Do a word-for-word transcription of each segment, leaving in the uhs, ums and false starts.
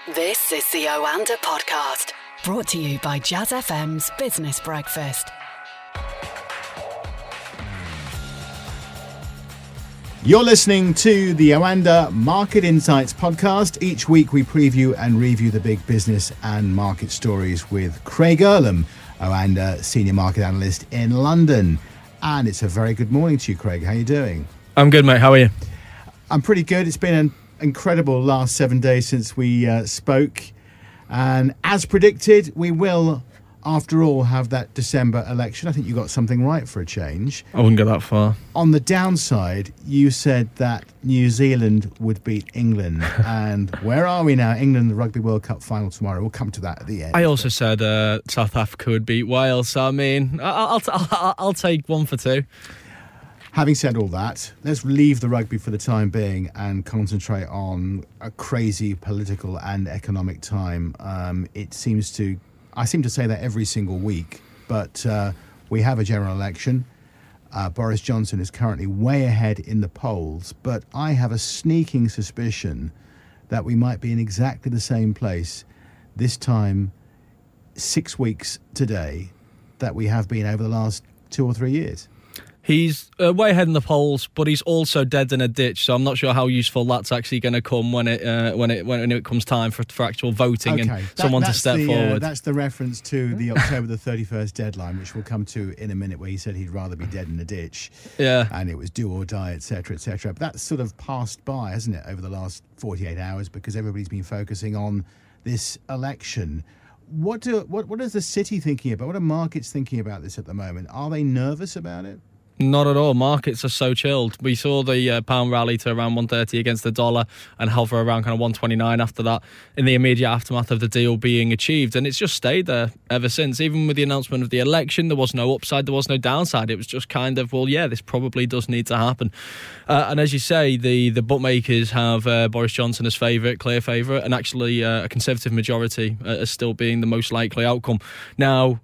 This is the Oanda Podcast, brought to you by Jazz F M's Business Breakfast. You're listening to the Oanda Market Insights Podcast. Each week we preview and review the big business and market stories with Craig Erlam, Oanda Senior Market Analyst in London. And it's a very good morning to you, Craig. How are you doing? I'm good, mate. How are you? I'm pretty good. It's been an incredible last seven days since we uh, spoke. And as predicted, we will, after all, have that December election. I think you got something right for a change. I wouldn't go that far. On the downside, you said that New Zealand would beat England. And where are we now? England, the Rugby World Cup final tomorrow. We'll come to that at the end. I also said uh, South Africa would beat Wales. So, I mean, I'll, I'll, I'll, I'll take one for two. Having said all that, let's leave the rugby for the time being and concentrate on a crazy political and economic time. Um, it seems to, I seem to say that every single week, but uh, we have a general election. Uh, Boris Johnson is currently way ahead in the polls, but I have a sneaking suspicion that we might be in exactly the same place this time, six weeks today, that we have been over the last two or three years. He's uh, way ahead in the polls, but he's also dead in a ditch. So I'm not sure how useful that's actually going to come when it uh, when it when it comes time for, for actual voting okay. and that, someone to step the, forward. Uh, that's the reference to the October the thirty-first deadline, which we'll come to in a minute, where he said he'd rather be dead in a ditch. Yeah, and it was do or die, et cetera, et cetera. But that's sort of passed by, hasn't it, over the last forty-eight hours, because everybody's been focusing on this election. What do what what is the city thinking about? What are markets thinking about this at the moment? Are they nervous about it? not at all. Markets are so chilled. We saw the uh, pound rally to around one thirty against the dollar and hover around kind of one twenty-nine after that in the immediate aftermath of the deal being achieved. And it's just stayed there ever since. Even with the announcement of the election, there was no upside, there was no downside. It was just kind of, well, yeah, this probably does need to happen. Uh, and as you say, the, the bookmakers have uh, Boris Johnson as favourite, clear favourite, and actually uh, a Conservative majority uh, as still being the most likely outcome. Now,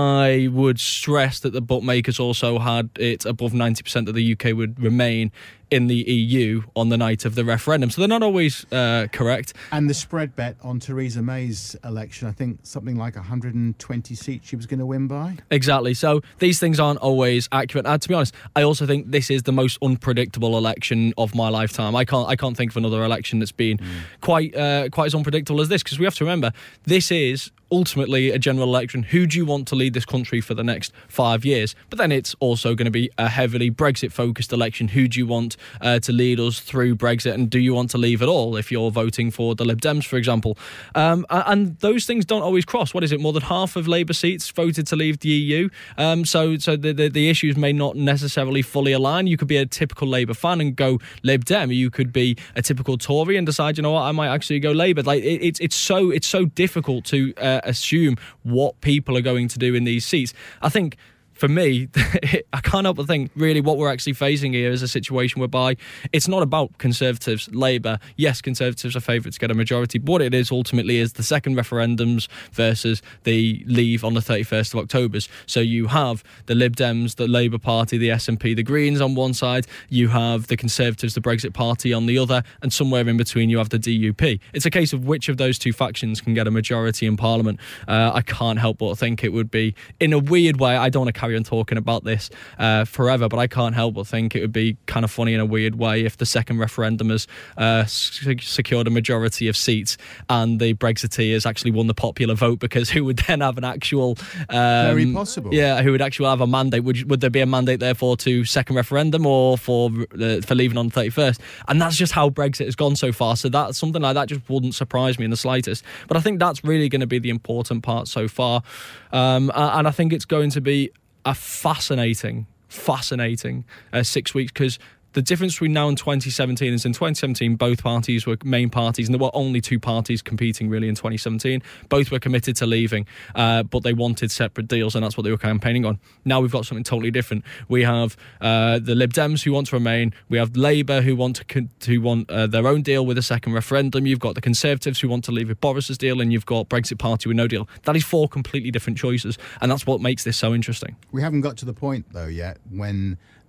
I would stress that the bookmakers also had it above ninety percent that the U K would remain in the E U on the night of the referendum. So they're not always uh, correct. And the spread bet on Theresa May's election, I think something like one hundred twenty seats she was going to win by. Exactly. So these things aren't always accurate. And to be honest, I also think this is the most unpredictable election of my lifetime. I can't I can't think of another election that's been mm. quite uh, quite as unpredictable as this, because we have to remember, this is ultimately a general election. Who do you want to lead this country for the next five years? But then it's also going to be a heavily Brexit-focused election. Who do you want uh, to lead us through Brexit? And do you want to leave at all if you're voting for the Lib Dems, for example? Um, and those things don't always cross. What is it? More than half of Labour seats voted to leave the E U. Um, so so the, the, the issues may not necessarily fully align. You could be a typical Labour fan and go Lib Dem. You could be a typical Tory and decide, you know what, I might actually go Labour. Like it, it's it's so it's so difficult to uh, assume what people are going to do in these seats. I think for me, I can't help but think really what we're actually facing here is a situation whereby it's not about Conservatives, Labour. Yes, Conservatives are favourite to get a majority, but what it is ultimately is the second referendums versus the leave on the thirty-first of October. So you have the Lib Dems, the Labour Party, the S N P, the Greens on one side, you have the Conservatives, the Brexit Party on the other, and somewhere in between you have the D U P. It's a case of which of those two factions can get a majority in Parliament. Uh, I can't help but think it would be, in a weird way, I don't want to carry on talking about this uh, forever, but I can't help but think it would be kind of funny in a weird way if the second referendum has uh, s- secured a majority of seats and the Brexiteers actually won the popular vote, because who would then have an actual um, very possible yeah who would actually have a mandate? Would, would there be a mandate therefore to second referendum or for uh, for leaving on the thirty-first? And that's just how Brexit has gone so far, so that something like that just wouldn't surprise me in the slightest. But I think that's really going to be the important part so far, um, and I think it's going to be a fascinating, fascinating uh, six weeks, because the difference between now and twenty seventeen is in twenty seventeen, both parties were main parties, and there were only two parties competing really in twenty seventeen. Both were committed to leaving, uh, but they wanted separate deals, and that's what they were campaigning on. Now we've got something totally different. We have uh, the Lib Dems who want to remain. We have Labour who want to con- who want uh, their own deal with a second referendum. You've got the Conservatives who want to leave with Boris's deal, and you've got Brexit Party with no deal. That is four completely different choices, and that's what makes this so interesting. We haven't got to the point, though, yet when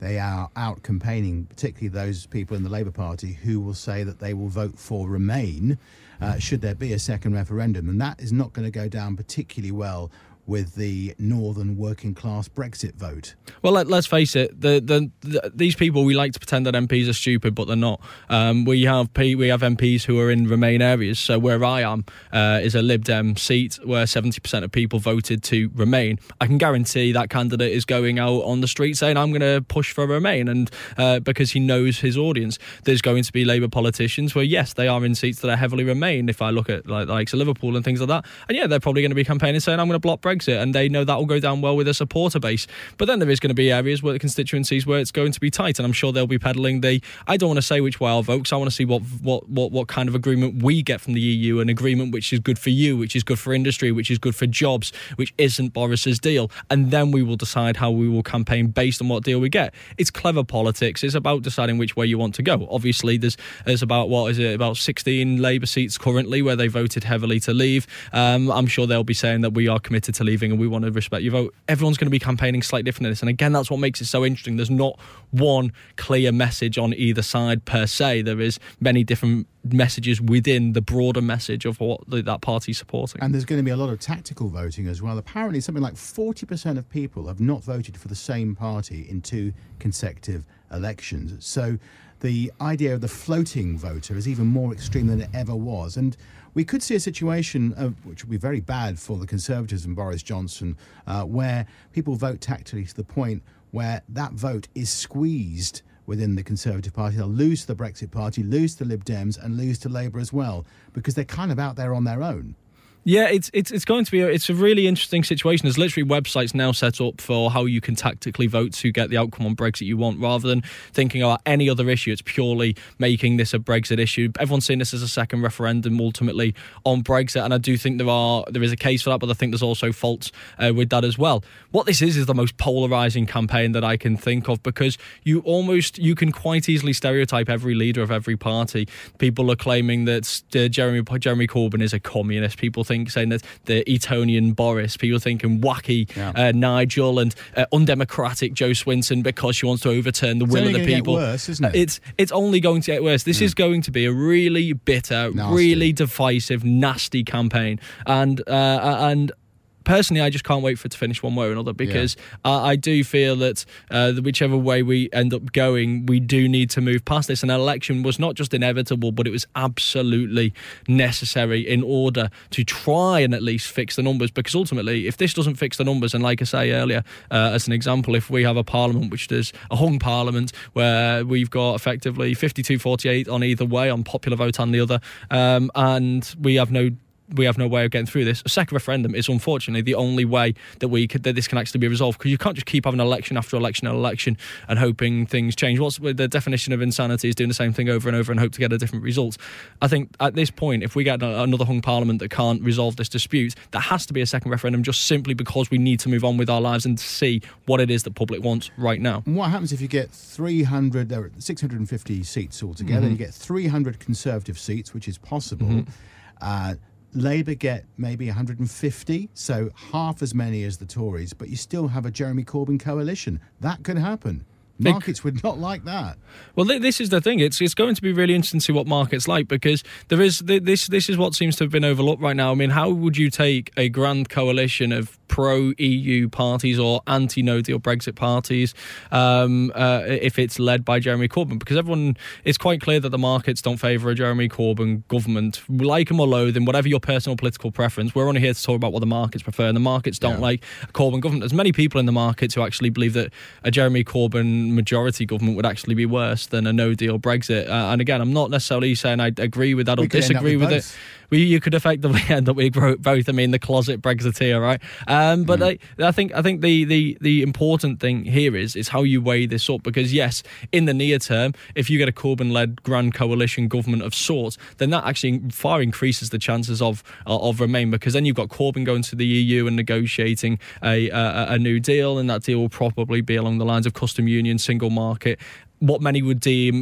they are out campaigning, particularly those people in the Labour Party who will say that they will vote for Remain uh, should there be a second referendum. And that is not going to go down particularly well with the northern working class Brexit vote. Well, let, let's face it, the, the, the these people, we like to pretend that M Ps are stupid, but they're not. Um, we have P, we have M Ps who are in Remain areas. So where I am uh, is a Lib Dem seat where seventy percent of people voted to Remain. I can guarantee that candidate is going out on the street saying, I'm going to push for Remain, and uh, because he knows his audience. There's going to be Labour politicians where, yes, they are in seats that are heavily Remain, if I look at like, like so Liverpool and things like that. And yeah, they're probably going to be campaigning saying, I'm going to block Brexit. Brexit, and they know that will go down well with a supporter base. But then there is going to be areas where the constituencies where it's going to be tight, and I'm sure they'll be peddling the I don't want to say which way I'll vote, because I want to see what, what what what kind of agreement we get from the E U, an agreement which is good for you, which is good for industry, which is good for jobs, which isn't Boris's deal, and then we will decide how we will campaign based on what deal we get. It's clever politics. It's about deciding which way you want to go. Obviously, there's there's about what is it about sixteen Labour seats currently where they voted heavily to leave. Um, I'm sure they'll be saying that we are committed to leaving and we want to respect your vote. Everyone's going to be campaigning slightly different in this, and again, that's what makes it so interesting. There's not one clear message on either side per se. There is many different messages within the broader message of what the, that party's supporting. And there's going to be a lot of tactical voting as well. Apparently something like forty percent of people have not voted for the same party in two consecutive elections. So the idea of the floating voter is even more extreme than it ever was. And we could see a situation of, which would be very bad for the Conservatives and Boris Johnson, uh, where people vote tactically to the point where that vote is squeezed within the Conservative Party. They'll lose to the Brexit Party, lose to Lib Dems, and lose to Labour as well, because they're kind of out there on their own. Yeah, it's it's it's going to be a, it's a really interesting situation. There's literally websites now set up for how you can tactically vote to get the outcome on Brexit you want, rather than thinking about any other issue. It's purely making this a Brexit issue. Everyone's seeing this as a second referendum ultimately on Brexit, and I do think there are there is a case for that, but I think there's also faults uh, with that as well. What this is is the most polarising campaign that I can think of, because you almost you can quite easily stereotype every leader of every party. People are claiming that uh, Jeremy Jeremy Corbyn is a communist. People think Think, saying that the Etonian Boris, people thinking wacky yeah. uh, Nigel, and uh, undemocratic Jo Swinson because she wants to overturn the it's will of the people. Get worse, isn't it? It's it's only going to get worse. This mm. is going to be a really bitter, nasty. really divisive, nasty campaign, and uh, and. Personally, I just can't wait for it to finish one way or another, because yeah. I, I do feel that uh, whichever way we end up going, we do need to move past this. An election was not just inevitable, but it was absolutely necessary in order to try and at least fix the numbers. Because ultimately, if this doesn't fix the numbers, and like I say earlier, uh, as an example, if we have a parliament which does a hung parliament where we've got effectively fifty-two forty-eight on either way, on popular vote and the other, um, and we have no we have no way of getting through this. A second referendum is unfortunately the only way that we could, that this can actually be resolved, because you can't just keep having election after election and election and hoping things change. What's the definition of insanity? Is doing the same thing over and over and hope to get a different result. I think at this point, if we get another hung parliament that can't resolve this dispute, there has to be a second referendum, just simply because we need to move on with our lives and see what it is that public wants right now. And what happens if you get three hundred, there are six hundred fifty seats altogether, mm-hmm. and you get three hundred Conservative seats, which is possible. Mm-hmm. Uh, Labour get maybe one hundred fifty, so half as many as the Tories, but you still have a Jeremy Corbyn coalition. That could happen. Markets would not like that. Well, this is the thing. It's it's going to be really interesting to see what markets like, because there is this this is what seems to have been overlooked right now. I mean, how would you take a grand coalition of pro-E U parties or anti-no deal Brexit parties um, uh, if it's led by Jeremy Corbyn? Because everyone, it's quite clear that the markets don't favour a Jeremy Corbyn government. Like him or loathe him, whatever your personal political preference, we're only here to talk about what the markets prefer, and the markets don't yeah. like a Corbyn government. There's many people in the markets who actually believe that a Jeremy Corbyn majority government would actually be worse than a no-deal Brexit. Uh, and again, I'm not necessarily saying I agree with that or disagree with, with it. We, you could effectively end up with both. I mean, the closet Brexiteer, right? Um, but mm. I, I think I think the, the, the important thing here is is how you weigh this up. Because yes, in the near term, if you get a Corbyn-led grand coalition government of sorts, then that actually far increases the chances of of Remain, because then you've got Corbyn going to the E U and negotiating a a, a new deal, and that deal will probably be along the lines of custom union, single market, what many would deem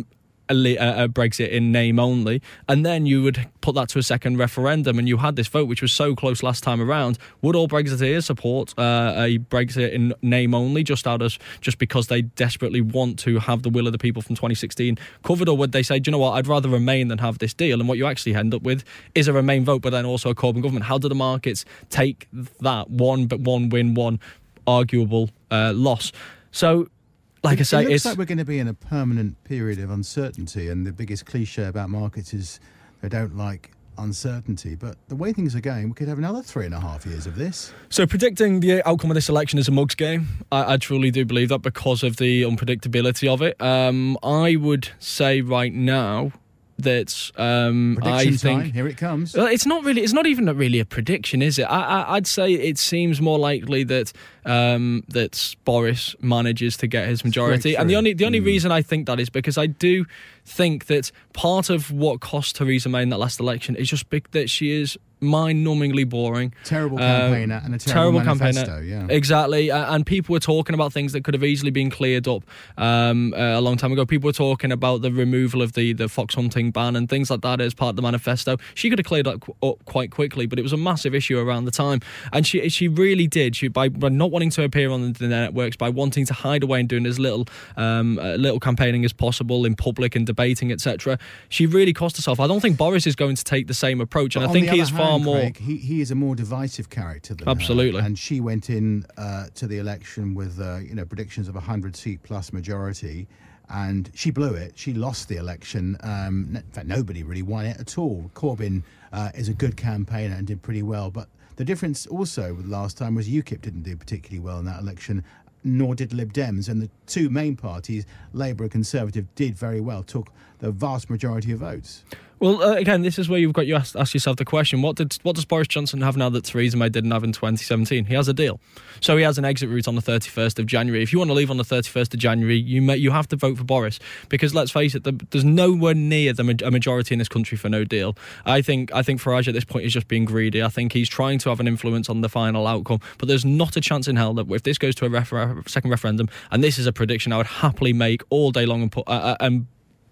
a, a Brexit in name only, and then you would put that to a second referendum, and you had this vote which was so close last time around. Would all Brexiteers support uh, a Brexit in name only, just out of just because they desperately want to have the will of the people from twenty sixteen covered, or would they say, do you know what, I'd rather remain than have this deal? And what you actually end up with is a Remain vote, but then also a Corbyn government. How do the markets take that one, but one win, one arguable uh, loss? So, like it, I say, it looks it's like we're going to be in a permanent period of uncertainty, and the biggest cliche about markets is they don't like uncertainty. But the way things are going, we could have another three and a half years of this. So predicting the outcome of this election is a mug's game. I, I truly do believe that because of the unpredictability of it. Um, I would say right now that um, Prediction I think time, here it comes. Well, it's not really. It's not even a, really a prediction, is it? I, I, I'd say it seems more likely that um, that Boris manages to get his majority, and the only the only mm. reason I think that is because I do think that part of what cost Theresa May in that last election is just big, that she is mind-numbingly boring. Terrible campaigner um, and a terrible, terrible manifesto, campaigner. Yeah. Exactly. Uh, and people were talking about things that could have easily been cleared up um, uh, a long time ago. People were talking about the removal of the, the fox hunting ban and things like that as part of the manifesto. She could have cleared that up quite quickly, but it was a massive issue around the time. And she she really did. She by, by not wanting to appear on the networks, by wanting to hide away and doing as little um, uh, little campaigning as possible in public and debating, et cetera, she really cost herself. I don't think Boris is going to take the same approach, and but I think he is hand, far more. Craig, he, he is a more divisive character than Absolutely. her, and she went in uh, to the election with uh, you know predictions of a hundred seat plus majority, and she blew it. She lost the election. Um, in fact, nobody really won it at all. Corbyn uh, is a good campaigner and did pretty well, but the difference also with last time was UKIP didn't do particularly well in that election, nor did Lib Dems, and the two main parties, Labour and Conservative, did very well, took the vast majority of votes. Well, uh, again, this is where you've got you ask, ask yourself the question: What did what does Boris Johnson have now that Theresa May didn't have in twenty seventeen? He has a deal, so he has an exit route on the thirty-first of January. If you want to leave on the thirty-first of January, you may, you have to vote for Boris, because let's face it, the, there's nowhere near the a majority in this country for no deal. I think I think Farage at this point is just being greedy. I think he's trying to have an influence on the final outcome, but there's not a chance in hell that if this goes to a refer- second referendum, and this is a prediction I would happily make all day long and put uh, and.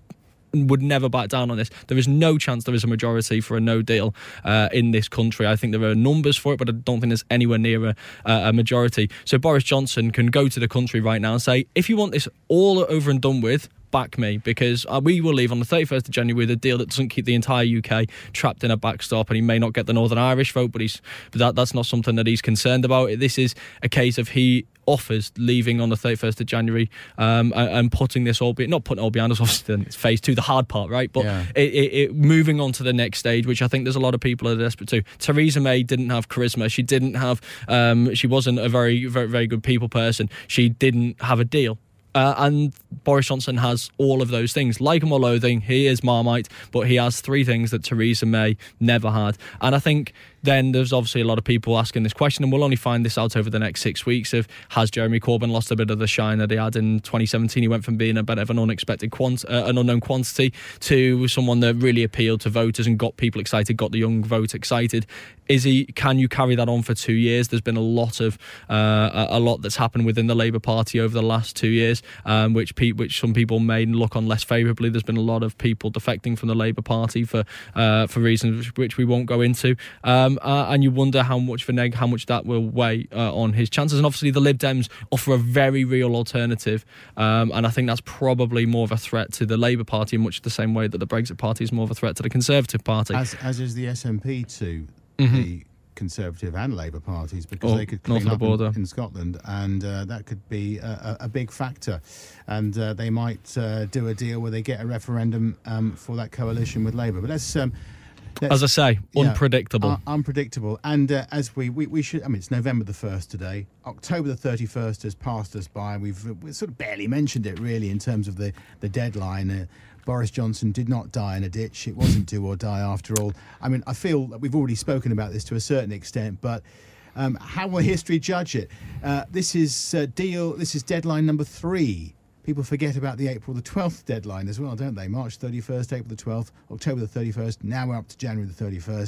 would never back down on this. There is no chance there is a majority for a no deal uh, in this country. I think there are numbers for it, but I don't think there's anywhere near a, a majority. So Boris Johnson can go to the country right now and say, if you want this all over and done with, back me, because uh, we will leave on the thirty-first of January with a deal that doesn't keep the entire U K trapped in a backstop, and he may not get the Northern Irish vote, but he's but that that's not something that he's concerned about. This is a case of he offers leaving on the thirty-first of January um, and, and putting this all be, not putting it all behind us, obviously then it's phase two, the hard part, right? But yeah. it, it, it, moving on to the next stage, which I think there's a lot of people that are desperate to. Theresa May didn't have charisma. She didn't have, um, she wasn't a very, very, very good people person. She didn't have a deal. Uh, and Boris Johnson has all of those things. Like him or loathing, he is Marmite, but he has three things that Theresa May never had. And I think then there's obviously a lot of people asking this question, and we'll only find this out over the next six weeks of, has Jeremy Corbyn lost a bit of the shine that he had in twenty seventeen? He went from being a bit of an unexpected quant- uh, an unknown quantity to someone that really appealed to voters and got people excited, got the young vote excited. Is he? Can you carry that on for two years? There's been a lot of uh, a lot that's happened within the Labour Party over the last two years, um, which pe- which some people may look on less favourably. There's been a lot of people defecting from the Labour Party for uh, for reasons which we won't go into. Um, uh, and you wonder how much for neg- how much that will weigh uh, on his chances. And obviously, the Lib Dems offer a very real alternative, um, and I think that's probably more of a threat to the Labour Party in much the same way that the Brexit Party is more of a threat to the Conservative Party. As, as is the S N P to mm-hmm. the Conservative and Labour parties, because oh, they could clean north of the up border. in, in Scotland, and uh, that could be a, a, a big factor. And uh, they might uh, do a deal where they get a referendum um, for that coalition with Labour. But let's, um, let's as I say, yeah, unpredictable. Uh, unpredictable. And uh, as we, we we should, I mean, it's November the first today. October the thirty-first has passed us by. We've, we've sort of barely mentioned it really in terms of the the deadline. Uh, Boris Johnson did not die in a ditch. It wasn't do or die after all. I mean, I feel that we've already spoken about this to a certain extent, but um, how will history judge it? Uh, this is uh, deal. This is deadline number three. People forget about the April the twelfth deadline as well, don't they? March thirty-first, April the twelfth, October the thirty-first. Now we're up to January the thirty-first.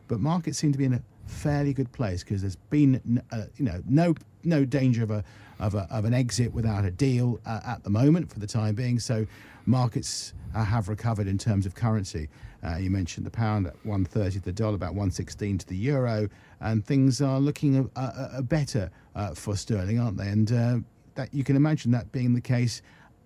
but markets seem to be in a fairly good place because there's been uh, you know no no danger of a of a of an exit without a deal uh, at the moment for the time being. So markets uh, have recovered in terms of currency. Uh, you mentioned the pound at one thirty to the dollar, about one sixteen to the euro, and things are looking a, a, a better uh, for sterling, aren't they? And uh, that you can imagine that being the case,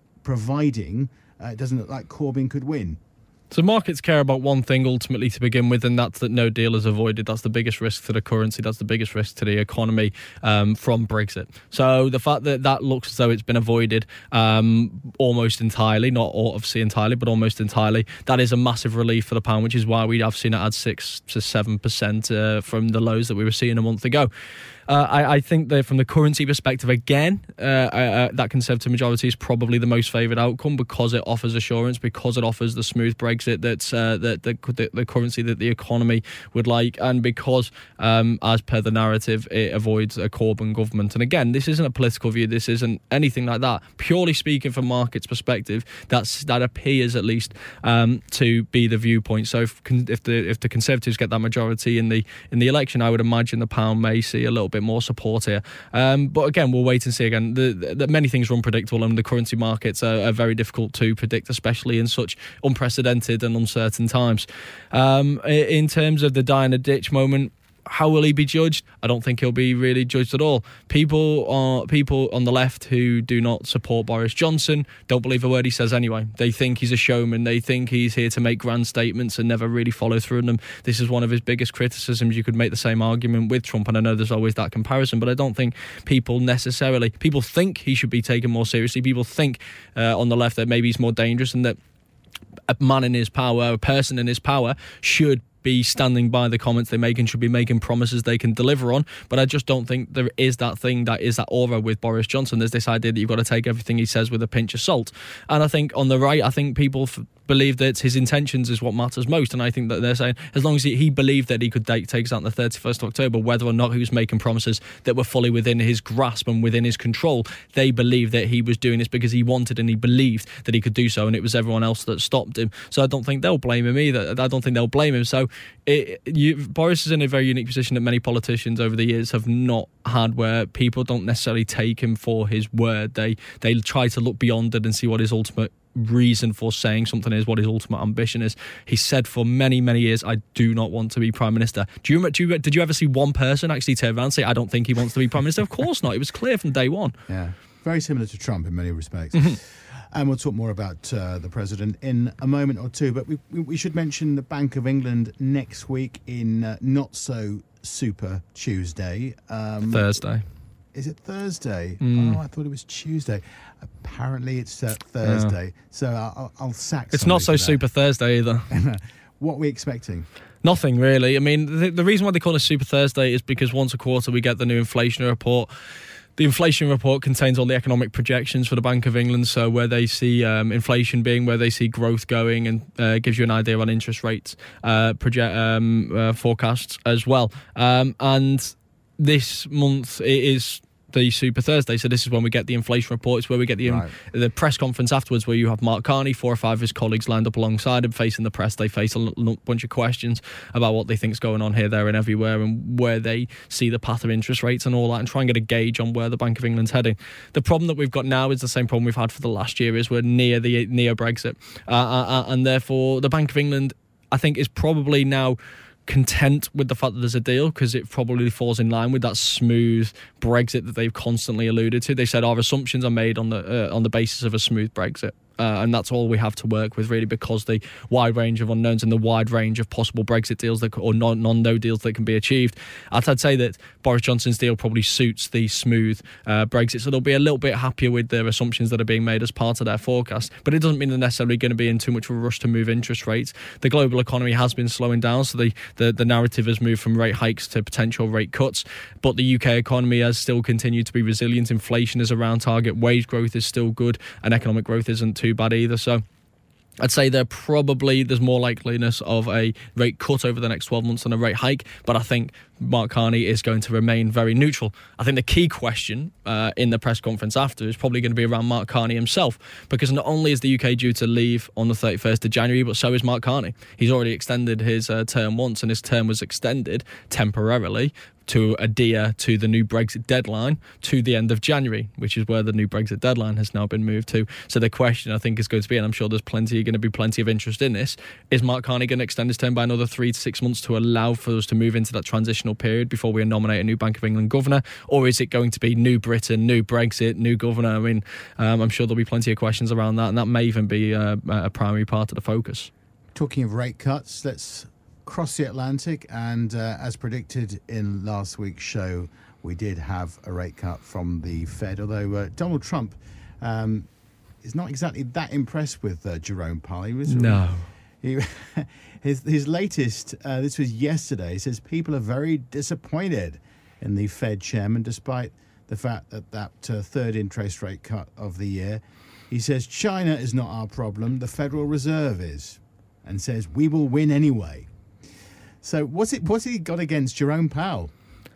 providing uh, it doesn't look like Corbyn could win. So markets care about one thing ultimately to begin with, and that's that no deal is avoided. That's the biggest risk to the currency. That's the biggest risk to the economy um, from Brexit. So the fact that that looks as though it's been avoided um, almost entirely, not obviously entirely, but almost entirely, that is a massive relief for the pound, which is why we have seen it add six to seven percent uh, from the lows that we were seeing a month ago. Uh, I, I think that from the currency perspective, again, uh, uh, that Conservative majority is probably the most favoured outcome because it offers assurance, because it offers the smooth Brexit that's uh, that the, the, the currency that the economy would like, and because, um, as per the narrative, it avoids a Corbyn government. And again, this isn't a political view. This isn't anything like that. Purely speaking, from markets' perspective, that's that appears at least um, to be the viewpoint. So if, if the if the Conservatives get that majority in the in the election, I would imagine the pound may see a little bit more support here, um, but again we'll wait and see. Again, the, the, many things are unpredictable, and the currency markets are, are very difficult to predict, especially in such unprecedented and uncertain times. Um, in terms of the die in a ditch moment, how will he be judged? I don't think he'll be really judged at all. People are people on the left who do not support Boris Johnson don't believe a word he says anyway. They think he's a showman. They think he's here to make grand statements and never really follow through on them. This is one of his biggest criticisms. You could make the same argument with Trump, and I know there's always that comparison, but I don't think people necessarily... People think he should be taken more seriously. People think uh, on the left that maybe he's more dangerous, and that a man in his power, a person in his power, should be standing by the comments they make and should be making promises they can deliver on. But I just don't think there is that thing, that is that aura with Boris Johnson. There's this idea that you've got to take everything he says with a pinch of salt. And I think on the right, I think people f- believe that his intentions is what matters most. And I think that they're saying as long as he, he believed that he could take, take us out on the thirty-first of October, whether or not he was making promises that were fully within his grasp and within his control, they believed that he was doing this because he wanted and he believed that he could do so, and it was everyone else that stopped him. So I don't think they'll blame him either. I don't think they'll blame him. So it, you, Boris is in a very unique position that many politicians over the years have not had, where people don't necessarily take him for his word. They they try to look beyond it and see what his ultimate reason for saying something is, what his ultimate ambition is. He said for many many years, I do not want to be Prime Minister. Do you, do you did you ever see one person actually turn around and say, I don't think he wants to be Prime Minister? Of course not. It was clear from day one. Yeah, very similar to Trump in many respects. Mm-hmm. And we'll talk more about uh, the president in a moment or two. But we we should mention the Bank of England next week in uh, Not So Super Tuesday. Um, Thursday. Is it Thursday? Mm. Oh, I thought it was Tuesday. Apparently it's uh, Thursday. Yeah. So I'll, I'll sack It's Not So Super Thursday either. What are we expecting? Nothing really. I mean, the, the reason why they call it Super Thursday is because once a quarter we get the new inflation report. The inflation report contains all the economic projections for the Bank of England, so where they see um, inflation being, where they see growth going, and uh, gives you an idea on interest rates uh, project um, uh, forecasts as well. Um, and this month it is the Super Thursday, so this is when we get the inflation report. It's where we get the right. the press conference afterwards, where you have Mark Carney, four or five of his colleagues lined up alongside him, facing the press. They face a l- bunch of questions about what they think is going on here, there and everywhere, and where they see the path of interest rates and all that, and try and get a gauge on where the Bank of England's heading. The problem that we've got now is the same problem we've had for the last year, is we're near the near Brexit, uh, uh, and therefore the Bank of England, I think, is probably now content with the fact that there's a deal, because it probably falls in line with that smooth Brexit that they've constantly alluded to. They said our assumptions are made on the uh, on the basis of a smooth Brexit. Uh, and that's all we have to work with, really, because the wide range of unknowns and the wide range of possible Brexit deals that, or non, non-no deals that can be achieved. I'd say that Boris Johnson's deal probably suits the smooth uh, Brexit, so they'll be a little bit happier with their assumptions that are being made as part of their forecast. But it doesn't mean they're necessarily going to be in too much of a rush to move interest rates. The global economy has been slowing down, so the, the, the narrative has moved from rate hikes to potential rate cuts. But the U K economy has still continued to be resilient. Inflation is around target, wage growth is still good, and economic growth isn't too bad either. So I'd say there probably there's more likeliness of a rate cut over the next twelve months than a rate hike, but I think Mark Carney is going to remain very neutral. I think the key question uh, in the press conference after is probably going to be around Mark Carney himself, because not only is the U K due to leave on the thirty-first of January, but so is Mark Carney. He's already extended his uh, term once, and his term was extended temporarily to adhere to the new Brexit deadline to the end of January, which is where the new Brexit deadline has now been moved to. So the question, I think, is going to be, and I'm sure there's plenty going to be plenty of interest in this, is Mark Carney going to extend his term by another three to six months to allow for us to move into that transitional period before we nominate a new Bank of England governor? Or is it going to be new Britain, new Brexit, new governor? I mean, um, I'm sure there'll be plenty of questions around that, and that may even be uh, a primary part of the focus. Talking of rate cuts, let's cross the Atlantic, and uh, as predicted in last week's show, we did have a rate cut from the Fed, although uh, Donald Trump um, is not exactly that impressed with uh, Jerome Powell. He was, no. He, his, his latest, uh, this was yesterday, he says people are very disappointed in the Fed chairman, despite the fact that that uh, third interest rate cut of the year. He says China is not our problem, the Federal Reserve is, and says we will win anyway. So what's it? What's he got against Jerome Powell?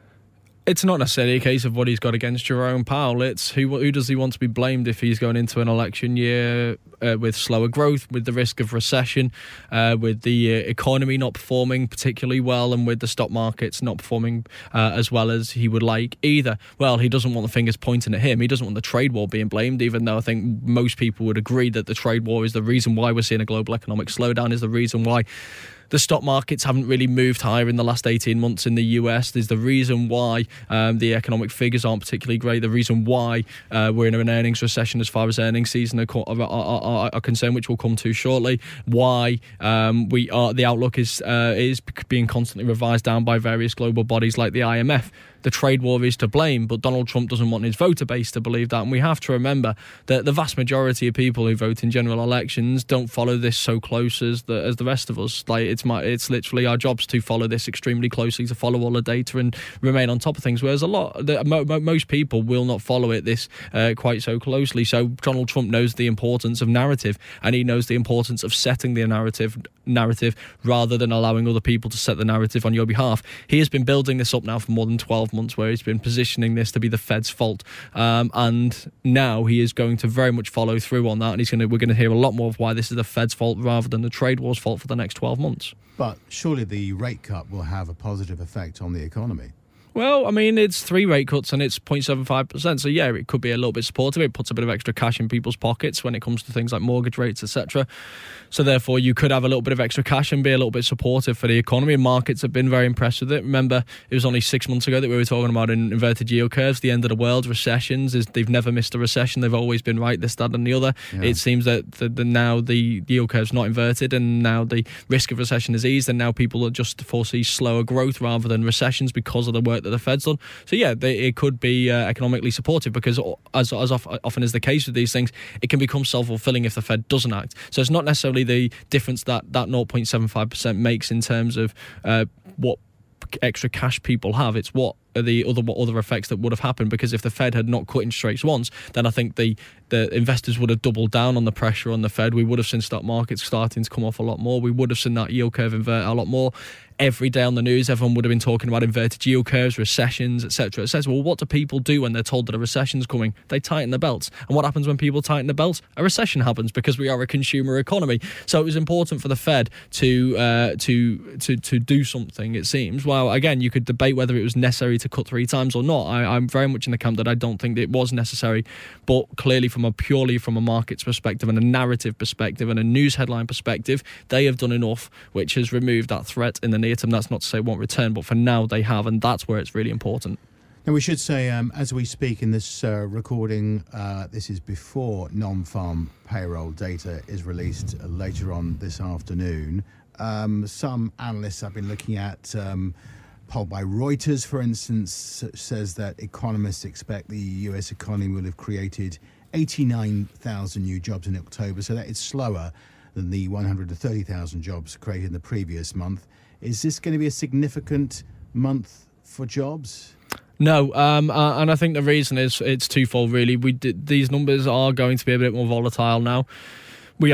It's not necessarily a case of what he's got against Jerome Powell. It's who who does he want to be blamed if he's going into an election year uh, with slower growth, with the risk of recession, uh, with the uh, economy not performing particularly well, and with the stock markets not performing uh, as well as he would like either. Well, he doesn't want the fingers pointing at him. He doesn't want the trade war being blamed, even though I think most people would agree that the trade war is the reason why we're seeing a global economic slowdown, is the reason why the stock markets haven't really moved higher in the last eighteen months in the U S. There's the reason why um, the economic figures aren't particularly great. The reason why uh, we're in an earnings recession as far as earnings season are, are, are, are concerned, which we'll come to shortly. Why um, we are the outlook is uh, is being constantly revised down by various global bodies like the I M F. The trade war is to blame, but Donald Trump doesn't want his voter base to believe that. And we have to remember that the vast majority of people who vote in general elections don't follow this so close as the as the rest of us. Like it's my, it's literally our jobs to follow this extremely closely, to follow all the data and remain on top of things. Whereas a lot, the, mo, most people will not follow it this uh, quite so closely. So Donald Trump knows the importance of narrative, and he knows the importance of setting the narrative narrative rather than allowing other people to set the narrative on your behalf. He has been building this up now for more than twelve months, where he's been positioning this to be the Fed's fault, um, and now he is going to very much follow through on that, and he's going to, we're going to hear a lot more of why this is the Fed's fault rather than the trade war's fault for the next twelve months. But surely the rate cut will have a positive effect on the economy. Well, I mean, it's three rate cuts and it's zero point seven five percent. So, yeah, it could be a little bit supportive. It puts a bit of extra cash in people's pockets when it comes to things like mortgage rates, et cetera. So, therefore, you could have a little bit of extra cash and be a little bit supportive for the economy. And markets have been very impressed with it. Remember, it was only six months ago that we were talking about in inverted yield curves, the end of the world, recessions. Is they've never missed a recession. They've always been right, this, that, and the other. Yeah. It seems that the, the, now the yield curve's not inverted, and now the risk of recession is eased, and now people are just foresee slower growth rather than recessions because of the work that the Fed's done. So, yeah, they, it could be uh, economically supportive, because as, as often is the case with these things, it can become self-fulfilling if the Fed doesn't act. So it's not necessarily the difference that that zero point seven five percent makes in terms of uh, what extra cash people have. It's what are the other what other effects that would have happened, because if the Fed had not cut interest rates once, then I think the the investors would have doubled down on the pressure on the Fed. We would have seen stock markets starting to come off a lot more. We would have seen that yield curve invert a lot more. Every day on the news, everyone would have been talking about inverted yield curves, recessions, et cetera. It says, well, what do people do when they're told that a recession's coming? They tighten the belts. And what happens when people tighten the belts? A recession happens, because we are a consumer economy. So it was important for the Fed to uh, to to to do something, it seems. Well, again, you could debate whether it was necessary to cut three times or not. I, I'm very much in the camp that I don't think that it was necessary. But clearly, from a purely from a markets perspective and a narrative perspective and a news headline perspective, they have done enough, which has removed that threat in the near term. That's not to say it won't return, but for now they have, and that's where it's really important. Now, we should say, um, as we speak in this uh, recording, uh, this is before non-farm payroll data is released uh, later on this afternoon. Um, some analysts I've been looking at, um, poll by Reuters, for instance, says that economists expect the U S economy will have created eighty-nine thousand new jobs in October, so that is slower than the one hundred thirty thousand jobs created in the previous month. Is this going to be a significant month for jobs? No, um, uh, and I think the reason is it's twofold, really. We did, these numbers are going to be a bit more volatile now. We are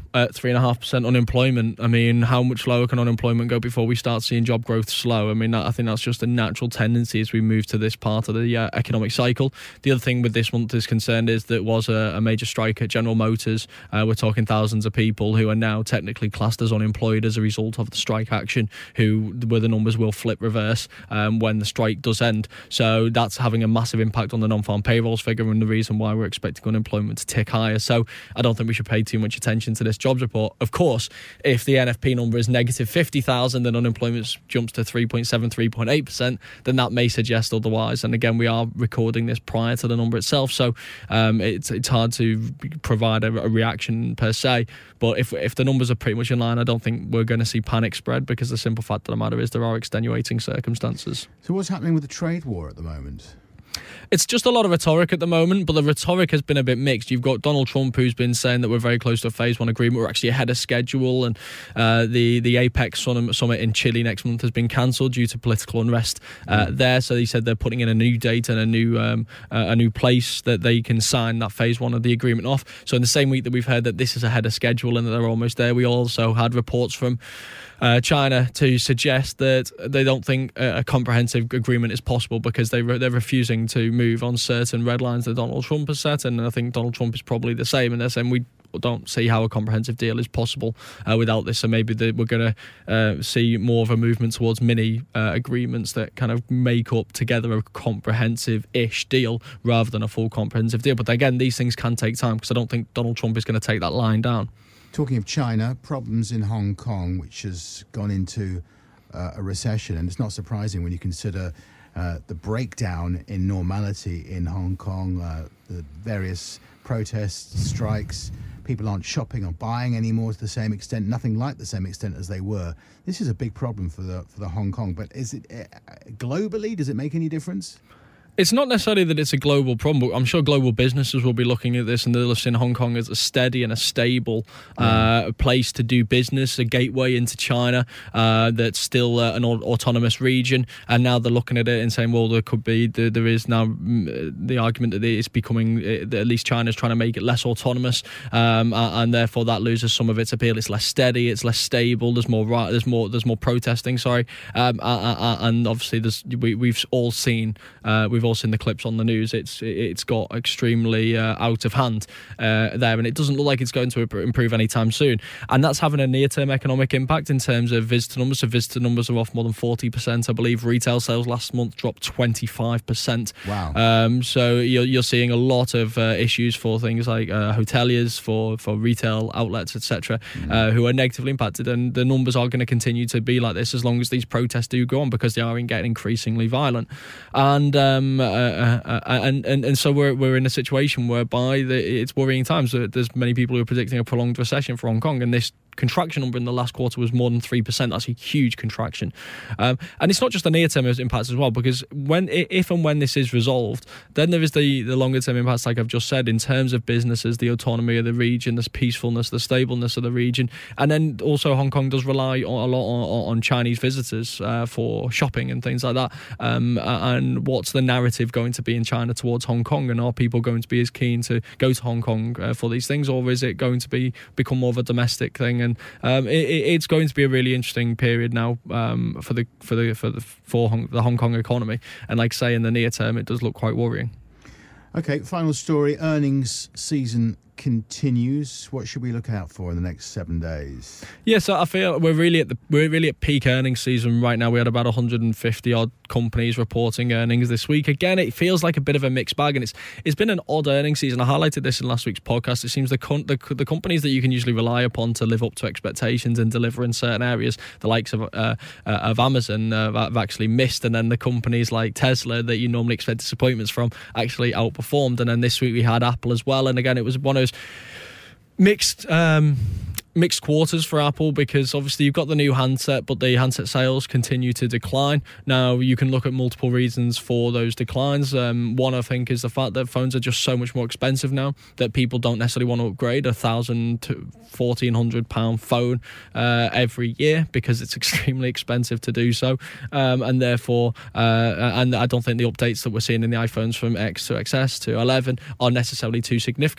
at three and a half percent unemployment. I mean, how much lower can unemployment go before we start seeing job growth slow? I mean, I think that's just a natural tendency as we move to this part of the uh, economic cycle. The other thing with this month is concerned is that was a, a major strike at General Motors. Uh, we're talking thousands of people who are now technically classed as unemployed as a result of the strike action, who where the numbers will flip reverse um, when the strike does end. So that's having a massive impact on the non-farm payrolls figure and the reason why we're expecting unemployment to tick higher. So I don't think we should pay too much attention to this jobs report. Of course, if the N F P number is negative fifty thousand and unemployment jumps to three point seven, three point eight percent, then that may suggest otherwise. And again, we are recording this prior to the number itself, so um, it's it's hard to provide a, a reaction per se. But if if the numbers are pretty much in line, I don't think we're going to see panic spread, because the simple fact of the matter is there are extenuating circumstances. So what's happening with the trade war at the moment? It's just a lot of rhetoric at the moment, but the rhetoric has been a bit mixed. You've got Donald Trump, who's been saying that we're very close to a phase one agreement. We're actually ahead of schedule, and uh, the the APEC summit in Chile next month has been cancelled due to political unrest uh, mm. there. So he said they're putting in a new date and a new um, uh, a new place that they can sign that phase one of the agreement off. So in the same week that we've heard that this is ahead of schedule and that they're almost there, we also had reports from Uh, China to suggest that they don't think a, a comprehensive agreement is possible because they re- they're refusing to move on certain red lines that Donald Trump has set, and I think Donald Trump is probably the same, and they're saying we don't see how a comprehensive deal is possible uh, without this, so maybe the, we're going to uh, see more of a movement towards mini uh, agreements that kind of make up together a comprehensive-ish deal rather than a full comprehensive deal. But again, these things can take time, because I don't think Donald Trump is going to take that line down. Talking of China, problems in Hong Kong, which has gone into uh, a recession, and it's not surprising when you consider uh, the breakdown in normality in Hong Kong, uh, the various protests, strikes. People aren't shopping or buying anymore to the same extent, nothing like the same extent as they were. This is a big problem for the for the Hong Kong. But is it uh, globally? Does it make any difference? It's not necessarily that it's a global problem, but I'm sure global businesses will be looking at this and they'll have seen Hong Kong as a steady and a stable uh, mm. place to do business, a gateway into China uh, that's still uh, an autonomous region. And now they're looking at it and saying, well, there could be, there, there is now the argument that it's becoming, that at least China's trying to make it less autonomous, um, and therefore that loses some of its appeal. It's less steady, it's less stable. There's more, there's more, there's more protesting. Sorry, um, and obviously there's we, we've all seen, uh, we've all seen the clips on the news. It's it's got extremely uh, out of hand uh, there, and it doesn't look like it's going to improve anytime soon. And that's having a near-term economic impact in terms of visitor numbers. So visitor numbers are off more than forty percent, I believe. Retail sales last month dropped twenty-five percent. Wow. Um, so you're you're seeing a lot of uh, issues for things like uh, hoteliers, for for retail outlets, et cetera, mm. uh, who are negatively impacted. And the numbers are going to continue to be like this as long as these protests do go on, because they are getting increasingly violent. And um, uh, uh, and, and and so we're we're in a situation whereby the, it's worrying times. There's many people who are predicting a prolonged recession for Hong Kong, and this contraction number in the last quarter was more than three percent. That's a huge contraction. Um, and it's not just the near-term impacts as well, because when, if and when this is resolved, then there is the, the longer-term impacts, like I've just said, in terms of businesses, the autonomy of the region, the peacefulness, the stableness of the region. And then also Hong Kong does rely on, a lot on, on Chinese visitors uh, for shopping and things like that. Um, and what's the narrative going to be in China towards Hong Kong? And are people going to be as keen to go to Hong Kong uh, for these things, or is it going to be become more of a domestic thing? And um, it, it's going to be a really interesting period now um, for the for the for the for Hong, the Hong Kong economy. And like I say, in the near term, it does look quite worrying. Okay, final story. Earnings season continues. What should we look out for in the next seven days? Yeah, so I feel we're really at the we're really at peak earnings season right now. We had about one hundred fifty odd companies reporting earnings this week. Again, it feels like a bit of a mixed bag, and it's it's been an odd earnings season. I highlighted this in last week's podcast. It seems the con- the, the companies that you can usually rely upon to live up to expectations and deliver in certain areas, the likes of uh, uh, of Amazon, uh, have actually missed, and then the companies like Tesla that you normally expect disappointments from actually outperformed. And then this week we had Apple as well, and again it was one of those mixed um, mixed quarters for Apple, because obviously you've got the new handset, but the handset sales continue to decline. Now you can look at multiple reasons for those declines. Um, one, I think, is the fact that phones are just so much more expensive now that people don't necessarily want to upgrade a thousand to fourteen hundred pound phone uh, every year, because it's extremely expensive to do so, um, and therefore uh, and I don't think the updates that we're seeing in the iPhones from X to X S to eleven are necessarily too significant.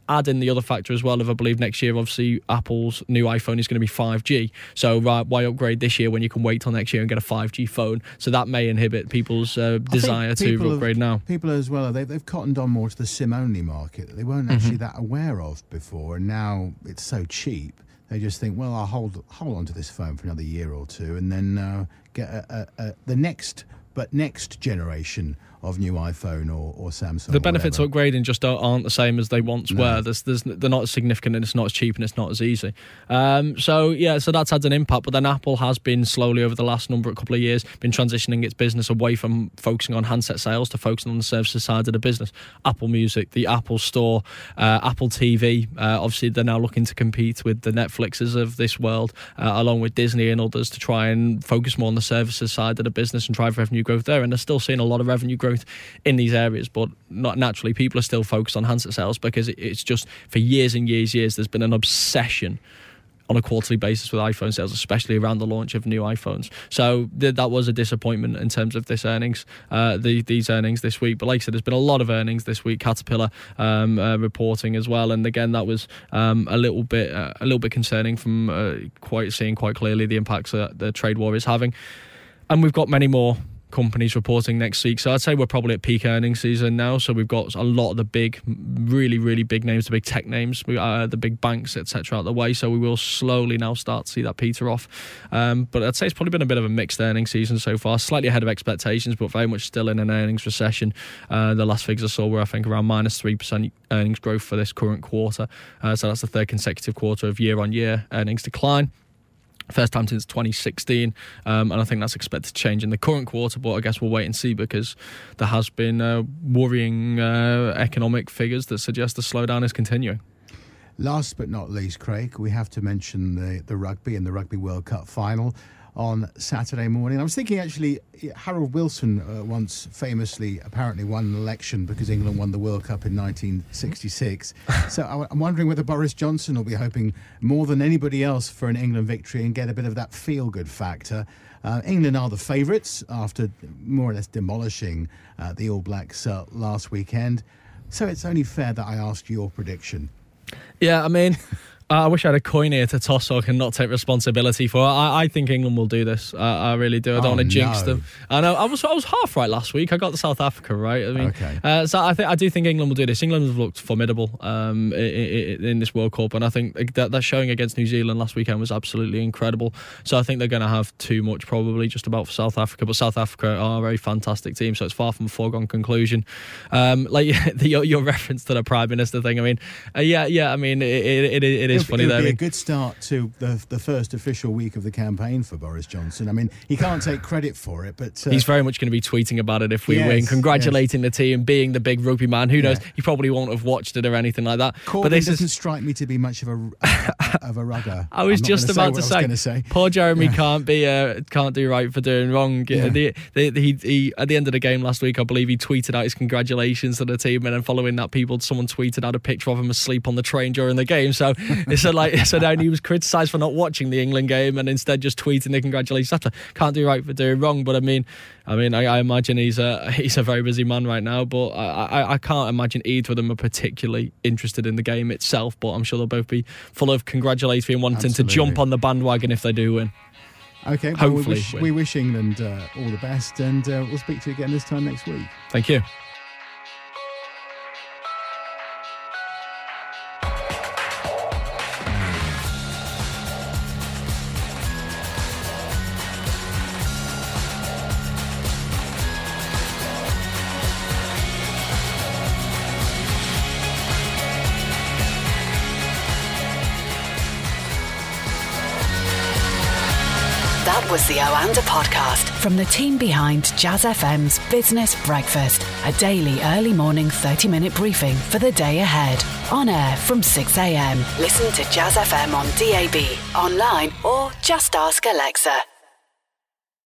add in the other factor as well of, I believe, next year, obviously, Apple's new iPhone is going to be five G. So right, why upgrade this year when you can wait till next year and get a five G phone? So that may inhibit people's uh, desire to upgrade have, now. People as well, they've, they've cottoned on more to the SIM-only market that they weren't actually mm-hmm. that aware of before, and now it's so cheap. They just think, well, I'll hold hold on to this phone for another year or two, and then uh, get a, a, a, the next, but next generation of new iPhone or, or Samsung. The benefits of upgrading just aren't the same as they once no. were. There's, there's, they're not as significant, and it's not as cheap, and it's not as easy. Um, so yeah, so that's had an impact. But then Apple has been slowly over the last number, a couple of years, been transitioning its business away from focusing on handset sales to focusing on the services side of the business. Apple Music, the Apple Store, uh, Apple T V. Uh, obviously, they're now looking to compete with the Netflixes of this world, uh, along with Disney and others, to try and focus more on the services side of the business and drive revenue growth there. And they're still seeing a lot of revenue growth in these areas, but not naturally people are still focused on handset sales because it's just for years and years years there's been an obsession on a quarterly basis with iPhone sales, especially around the launch of new iPhones. So th- that was a disappointment in terms of this earnings, uh, the, these earnings this week. But like I said, there's been a lot of earnings this week. Caterpillar um, uh, reporting as well, and again that was um, a little bit uh, a little bit concerning from uh, quite seeing quite clearly the impacts that the trade war is having. And we've got many more companies reporting next week, so I'd say we're probably at peak earnings season now. So we've got a lot of the big, really really big names, the big tech names, we uh, the big banks, etc., out the way, so we will slowly now start to see that peter off. Um, but I'd say it's probably been a bit of a mixed earnings season so far, slightly ahead of expectations, but very much still in an earnings recession. Uh, the last figures I saw were I think around minus three percent earnings growth for this current quarter, uh, so that's the third consecutive quarter of year on year earnings decline. First time since twenty sixteen, um, and I think that's expected to change in the current quarter, but I guess we'll wait and see because there has been uh, worrying uh, economic figures that suggest the slowdown is continuing. Last but not least, Craig, we have to mention the, the rugby and the Rugby World Cup final on Saturday morning. I was thinking, actually, Harold Wilson uh, once famously apparently won an election because England won the World Cup in nineteen sixty-six. So I, I'm wondering whether Boris Johnson will be hoping more than anybody else for an England victory and get a bit of that feel-good factor. Uh, England are the favourites after more or less demolishing uh, the All Blacks uh, last weekend. So it's only fair that I ask your prediction. Yeah, I mean... Uh, I wish I had a coin here to toss so I can not take responsibility for it. I, I think England will do this. Uh, I really do. I don't oh, want to jinx no. them. I know. I was I was half right last week. I got the South Africa right. I mean, okay. uh, so I think I do think England will do this. England have looked formidable um, in, in this World Cup, and I think that, that showing against New Zealand last weekend was absolutely incredible. So I think they're going to have too much probably just about for South Africa, but South Africa are a very fantastic team, so it's far from a foregone conclusion. Um, like the, your, your reference to the Prime Minister thing. I mean, uh, yeah, yeah. I mean, it, it, it, it is. It's funny it would there. be I mean, a good start to the the first official week of the campaign for Boris Johnson. I mean, he can't take credit for it, but uh, he's very much going to be tweeting about it if we yes, win, congratulating yes. the team, being the big rugby man. Who knows? Yeah. He probably won't have watched it or anything like that. Corbyn but this doesn't is, strike me to be much of a of a rugger. I was just about to say, say, poor Jeremy yeah. can't be uh, can't do right for doing wrong. Yeah. The, the, the, he, he at the end of the game last week, I believe he tweeted out his congratulations to the team, and then following that, people someone tweeted out a picture of him asleep on the train during the game. So it's so like so then he was criticised for not watching the England game and instead just tweeting the congratulations after. Can't do right for doing wrong, but I mean, I mean, I, I imagine he's a he's a very busy man right now. But I, I I can't imagine either of them are particularly interested in the game itself. But I'm sure they'll both be full of congratulatory and wanting Absolutely. to jump on the bandwagon if they do win. Okay, well, hopefully we wish, we wish England uh, all the best, and uh, we'll speak to you again this time next week. Thank you. That was the Oanda podcast from the team behind Jazz F M's Business Breakfast, a daily early morning thirty minute briefing for the day ahead. On air from six a.m. Listen to Jazz F M on D A B, online, or just ask Alexa.